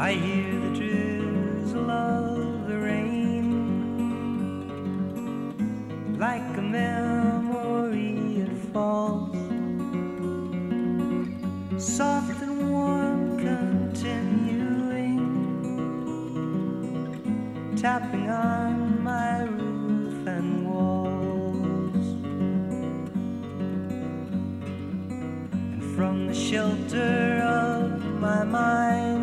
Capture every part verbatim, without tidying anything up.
I hear the drizzle of the rain, like a memory it falls, soft and warm, continuing, tapping on my roof and walls. And from the shelter of my mind,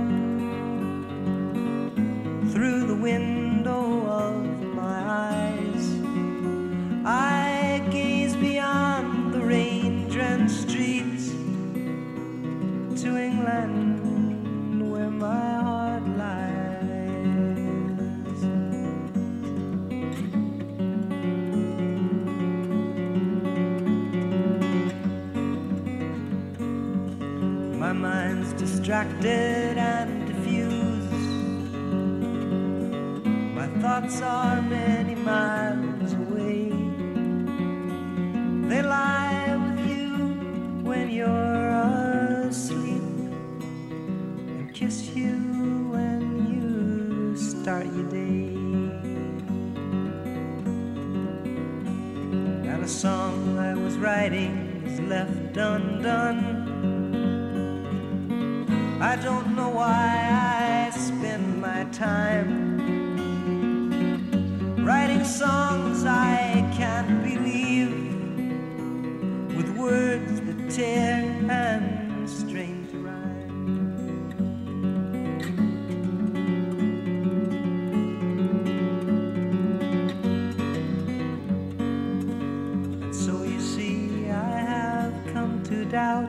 through the window of my eyes, I gaze beyond the rain-drenched streets to England, where my heart lies. My mind's distracted and diffused, my thoughts are many miles away. They lie with you when you're asleep, and kiss you when you start your day. And a song I was writing is left undone. I don't know why I spend my time writing songs I can't believe, with words that tear and strain to rhyme. And so you see, I have come to doubt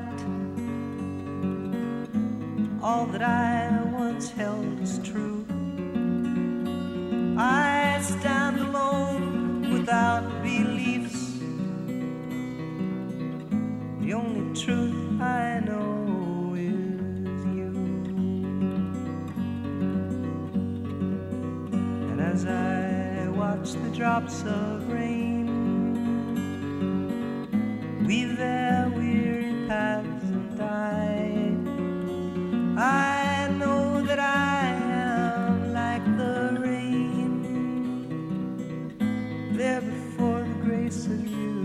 all that I once held as true. I stand alone without beliefs. The only truth I know is you. And as I watch the drops of rain weave their weary paths and die, I know that I am like the rain, there before the grace of you.